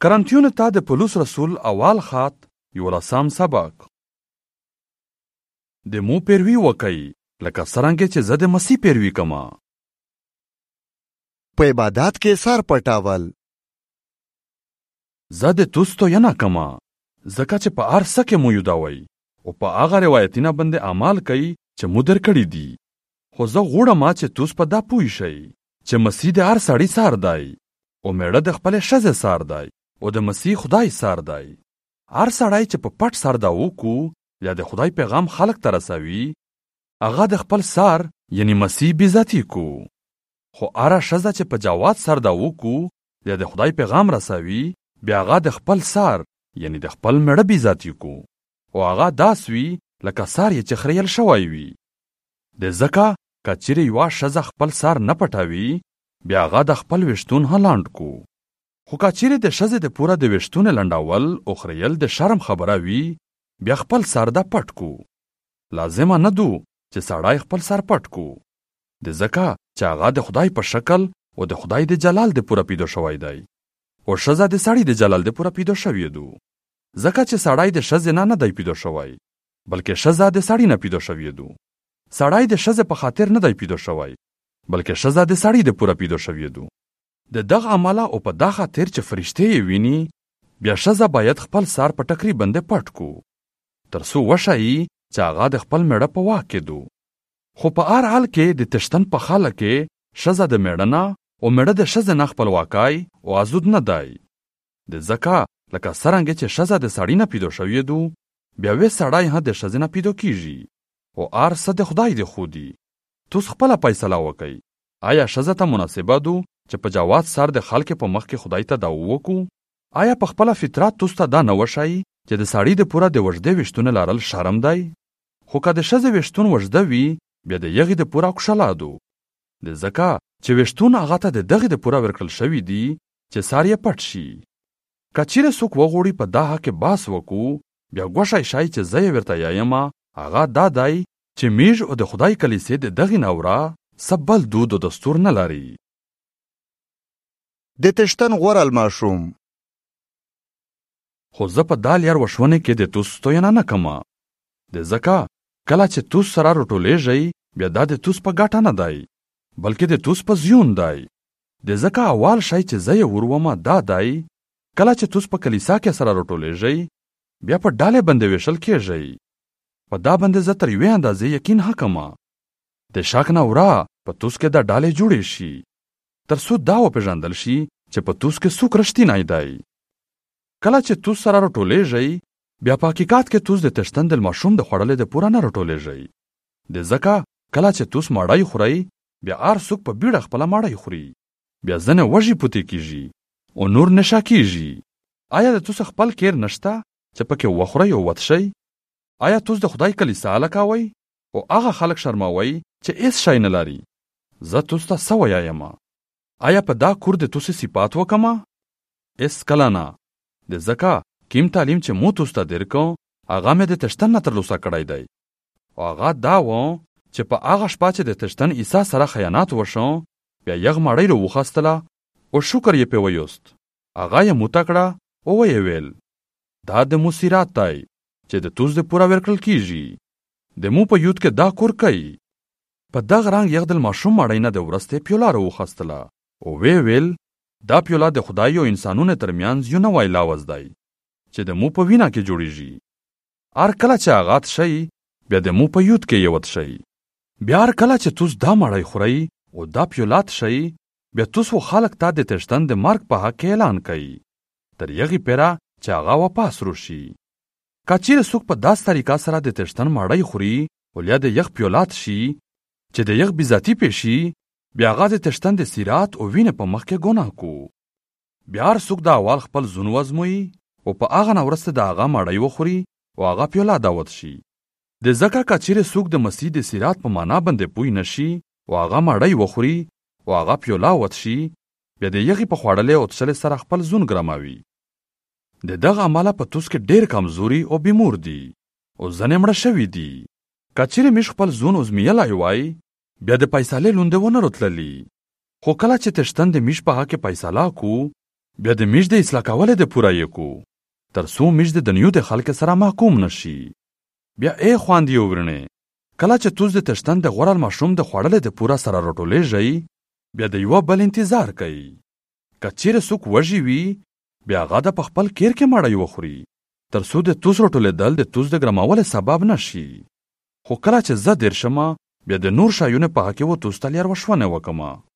کرنتیونو ته د پولس رسول اول خط 11 سبق. د مو پیروي وکئ لکه څرنګه چې زه د مسیح پیروي کوم. په عبادت کې سر پټاول. زه د توستو ینه کوم ځکه چې په هر څه کې مو یودوئ او په هغه روایتونه باندې عمل کوي چې مو درکړي دي. خو زه غواړم چې توس په دا پوه شئ چې مسیح د هر سړي سار دی او میړه د خپلې ښځې سار دی او د مسیح خدای سار دی. هر سړی چې په پټ سر دا وکړو یا د خدای پیغام خلق ته رسوي هغه د خپل سار یعنی مسیح بیزتی کو. خو هره ښځه چې په جواد سر دا وکړو یا د خدای پیغام رسوي بیا هغه د خپل سار یعنی د خپل میړه بیزتی کو او هغه داس وي لکه سار یې چې خریل شوی وي. د ځکه که چیرې یوه ښځه خپل سار نه پټوي بیا هغه د خپل ویښتون هلاند کو. خو که چیرې د ښځې د پوره د ویښتونه لنډول او خریل د شرم خبره وي بیا خپل سر دا پټ کو. لازمه نه دو چې سړی خپل سر پټ کو د ځکه چې هغه د خدای په شکل او د خدای د جلال د پوره پیدا شوی دی او ښځه د سړي د جلال د پوره پیدا شوی دو. ځکه چې سړی د ښځې نه دی پیدا شوی بلکې ښځه د سړي نه پیدا شوی دو. سړی د ښځې په خاطر نه دی پیدا شوی بلکې ښځه د سړي د پوره پیدا شوی دو. د دغه عمله او په دا خاطر چې فرشتې یې ویني بیا ښځه باید خپل سر په ټکري باندې پټ کو تر څو وښایي چې هغه د خپل میړه په واک کې دو. خو په هر حال کې د تشتن په خاله کې ښځه د میړه نه او میړه د ښځې نه خپلواکای او آزود نه دی. د ځکه لکه څرنګه چې ښځه د سړي نه پیدا شوی دو بیا وې سړی هم د ښځې نه پیدا کیږي او هر څه د خدای د خو دي. توس خپله فیصله وکئ آیا ښځه ته مناسبه دو چې په جواد سر د خلکو په مخ کې خدای ته دا ووکو؟ آیا په خپله فطرت توس ته دا نه وښایي چې د سړي د پوره د وژدې ویښتونه لرل شرم دی؟ خو که د ښځې ویښتون وژده وي بیا د هغې د پوره کوشلا دو. د ځکه چې ویښتون هغه ته د دغې د پوره ورکړل شوي دي چې سر یې پټ شي. که چیرې څوک وغواړي په دا حق کې بحث وکړو بیا ګوښی شئ چې زه یې ورته یایم هغه دا دی چې میږ او د خدای کلیسې د دغې نوره څه بل دود او دستور نه لري. د تشتن غوره الماشوم. خو زه په دا لار وښونه کې د توس ستوینه نه کوم. د ځکه کله چې توس سره راټولیږئ بیا دا د توس په ګټه نه دی بلکې د توس په زیون دی. د ځکه اول شی چې زه یې ورومه دا دی کله چې توس په کلیسا کې سره راټولیږئ بیا په ډالې باندې ویشل کیږئ. په دا باندې زه تر یوې اندازې یقین حکم د شک نه ورا په توس کې دا ډالې جوړې شي تر څو دا وپېژندل شي چې په توس کې څوک رښتینی دی. کله چې توس سره راټولیږئ بیا په حقیقت کې توس د تشتن د ماشوم د خوړلو د پوره نه راټولیږئ. د ځکه کله چې توس ماړی خورئ بیا هر څوک په بیړه خپله ماړی خوري بیا ځنې وږي پوتې کیږي او نور نشه کیږي. آیا د توس خپل کیر نشته چې پکې وخورئ او وتشئ؟ آیا توس د خدای کلیسا هلکوئ او هغه خلک شرموئ چې هېڅ شی نه لري؟ زه توس ته څه ویایم؟ آیا په دا کور د توسې صفات وکمه؟ هېڅ کله نه. د ځکه کیم تعلیم چې مو توس ته درکو هغه مې د تشتن نه ترلاسه کړی دی او هغه دا و چې په هغه شپه چې د تشتن عیسی سره خیانت وشو بیا یغ مړۍ راوخیستله او شکر یې پې ویوست. هغه یې موته کړه او ویې ویل دا د مو سیرات دی چې د توس د پوره ورکړل کیږي. د مو په یود کې دا کور کوي. په دغه رنګ یغ د ماشوم مړۍ نه د ورستې پیوله راوخیستله او ویې ویل دا پیوله د خدای او انسانونو ترمنځ یو نوی لاوز دی چې د مو په وینه کې جوړیږي. هر کله چې هغه تشئ بیا د مو په یود کې یې وتشئ. بیا هر کله چې توس دا مړۍ خورئ او دا پیوله تشئ بیا توس و خلک ته د تشتن د مرګ په حق کې اعلان کوي تر هغې پیره چې هغه واپس روشي. که چیرې څوک په داسې طریقه سره د تشتن مړۍ خوري او یا د یخ پیوله تشي چې د یخ بیزتي پې شي بیا هغه د تشتن د سیرات او وینې په مخ کې ګناه کو. بیا هر څوک د اول خپل زون وزموي او په هغه نه وروسته د هغه مړۍ وخوري او هغه پیوله داوت شي. د ځکه که چیرې څوک د مسیح د سیرات په معنا باندې پوه نه شي او هغه مړۍ وخوري او هغه پیوله وتشي بیا د یغې په خوړلې او تشلې سره خپل زون ګرموي. د دغه عمله په توس کې ډېر کمزوري او بیمور دي او ځنې مړه شوي دي. که چیرې موږ خپل زون ازمیلی وای بیا د فیصلې لوندې ونه راتللي. خو کله چې تشتن د میش په حق کې فیصله کو بیا د میش د اصلاح کولې د پوره یې کو تر څو میش د دنیو د خلک سره محکوم نشي. بیا خواندې ورنه کله چې توس د تشتن د غوړل ماشوم د خوړلې د پوره سره راټولېږي بیا د یو بل انتظار کوي. که چیرې څوک وږي وي بیا هغه د په خپل کیر کې مړی وخوري تر څو د توس راټولېدل د توس د ګرمولو سبب نشي. خو کله چې زه دېر شمه بیا د نور شایونه په هکې و توس ته لیر وشونه وکمه.